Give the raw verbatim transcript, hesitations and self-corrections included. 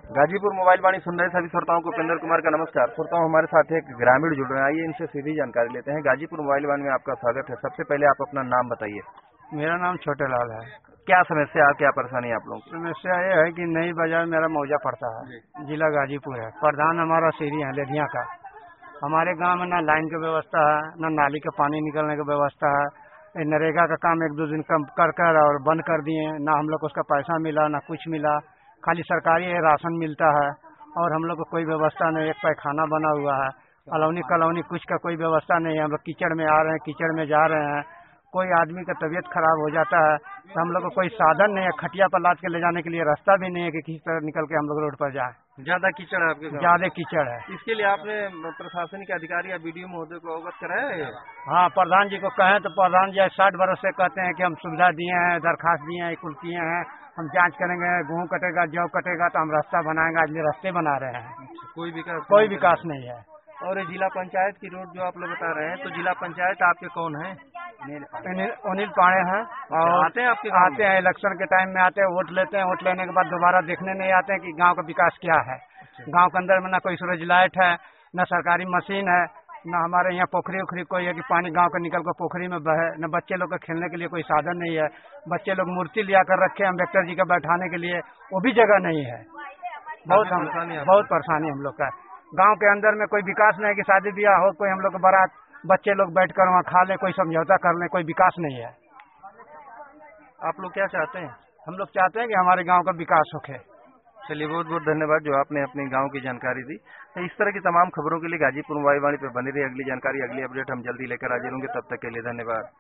Ghazipur mobile वाणी सुन रहे सभी श्रोताओं को उपेंद्र कुमार का नमस्कार। श्रोताओं, हमारे साथ एक ग्रामीण जुड़ रहे हैं, आइए इनसे सीधी जानकारी लेते हैं। गाजीपुर मोबाइल वाणी में आपका स्वागत है। सबसे पहले आप अपना नाम बताइए। मेरा नाम छोटे लाल है। क्या समस्या है, क्या परेशानी है आप लोगों की? समस्या ये है कि नई बाजार मेरा मौजा पड़ता है, जिला गाजीपुर है। प्रधान हमारा सीरी है लेधिया का। हमारे गांव में न लाइन की व्यवस्था है, न नाली का पानी निकलने की व्यवस्था है। नरेगा का काम एक दो दिन कम कर कर और बंद कर दिए। न हम लोग को उसका पैसा मिला, न कुछ मिला। खाली सरकारी राशन मिलता है और हम लोग को कोई व्यवस्था नहीं। एक पैखाना बना हुआ है, अलौनी कलौनी कुछ का कोई व्यवस्था नहीं है। हम लोग कीचड़ में आ रहे हैं, कीचड़ में जा रहे हैं। कोई आदमी का तबीयत खराब हो जाता है तो हम लोग को कोई साधन नहीं है। खटिया पर लाद के ले जाने के लिए रास्ता भी नहीं है कि किसी तरह निकल के हम लोग रोड पर जाए। ज्यादा कीचड़ है आपके गाँव? ज्यादा कीचड़ है। इसके लिए आपने प्रशासनिक अधिकारी या बीडीओ महोदय को अवगत कराया है? हाँ, प्रधान जी को कहें तो प्रधान जी साठ बरस से कहते हैं कि हम सुविधा दिए हैं, दरखास्त दिए हैं, कुल किए हैं, हम जांच करेंगे। गेहूँ कटेगा, जौ कटेगा तो हम रास्ता बनाएंगे। आज रास्ते बना रहे हैं। कोई विकास कोई विकास नहीं है। और ये जिला पंचायत की रोड जो आप लोग बता रहे हैं, तो जिला पंचायत आपके कौन है? अनिल पाड़े हैं। और आते हैं आपके आते हैं इलेक्शन के टाइम में आते हैं, वोट लेते हैं। वोट लेने के बाद दोबारा देखने नहीं आते हैं कि गांव का विकास क्या है। गांव के अंदर में न कोई सूरज लाइट है, न सरकारी मशीन है, न हमारे यहाँ पोखरी उखरी कोई है कि पानी गांव का निकल कर पोखरी में बहे, न बच्चे लोग को खेलने के लिए कोई साधन नहीं है। बच्चे लोग मूर्ति लिया कर रखे हैं अम्बेडकर जी का बैठाने के लिए, वो भी जगह नहीं है। बहुत बहुत परेशानी हम लोग का। गांव के अंदर में कोई विकास नहीं है कि शादी ब्याह हो, कोई हम लोग बारात बच्चे लोग बैठकर वहाँ खा ले, कोई समझौता कर ले, कोई विकास नहीं है। आप लोग क्या चाहते हैं? हम लोग चाहते हैं कि हमारे गांव का विकास होके। चलिए, बहुत बहुत धन्यवाद जो आपने अपने गांव की जानकारी दी। इस तरह की तमाम खबरों के लिए गाजीपुर मोबाइल वाणी पर बनी रही। अगली जानकारी, अगली अपडेट हम जल्दी लेकर हाजिर होंगे। तब तक के लिए धन्यवाद।